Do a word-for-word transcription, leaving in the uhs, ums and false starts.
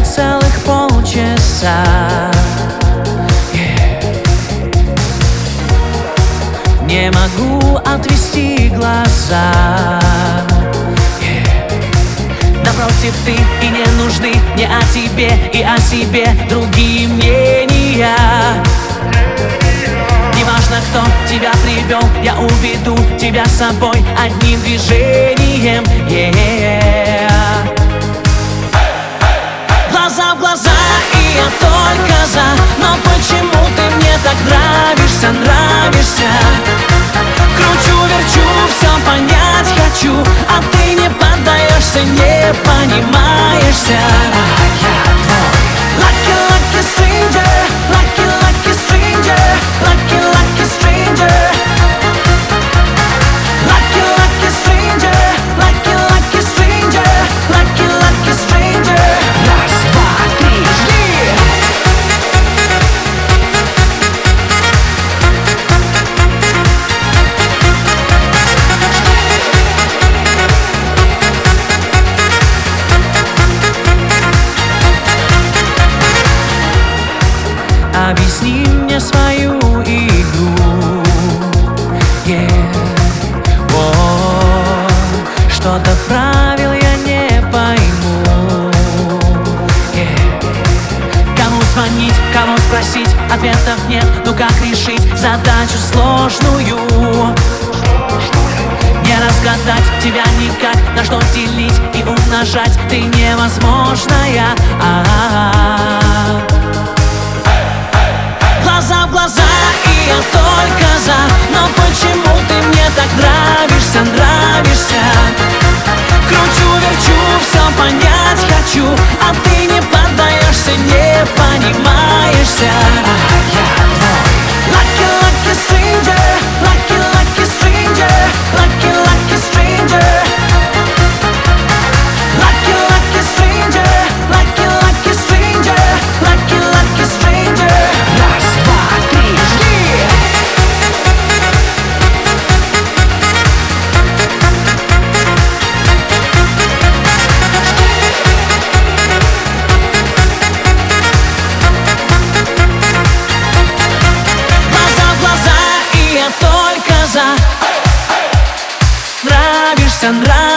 целых полчаса. yeah. Не могу отвести глаза. yeah. Напротив, ты и не нужны мне о тебе и о себе другие мнения. Неважно, кто тебя привел, я уведу тебя с собой одним движением. yeah. Глаза в глаза, и я только за. Но почему ты мне так нравишься, нравишься? Кручу-верчу, все понять хочу, а ты не поддаешься, не понимаешься. Lucky, lucky stranger, lucky, lucky stranger, lucky, lucky stranger. Lucky, lucky stranger, lucky, lucky stranger, lucky, lucky stranger. Раз, два, три, жди! Объясни мне свою игру. yeah. oh, Что-то правил я не пойму. yeah. Кому звонить, кого спросить, ответов нет. Ну как решить задачу сложную? Не разгадать тебя никак, на что делить и умножать ты невозможная. А-а-а. Глаза в глаза, и я только за. Но почему ты мне так нравишься, нравишься? Кручу-верчу, все понять хочу, а ты не поддаешься, не понимаешься. Lucky, lucky stranger, lucky, lucky stranger, lucky, lucky stranger. Lucky, lucky stranger, lucky, lucky stranger, lucky, lucky stranger. Раз, два, три, жди! Глаза в глаза, и я только за. Нравишься, нравишься.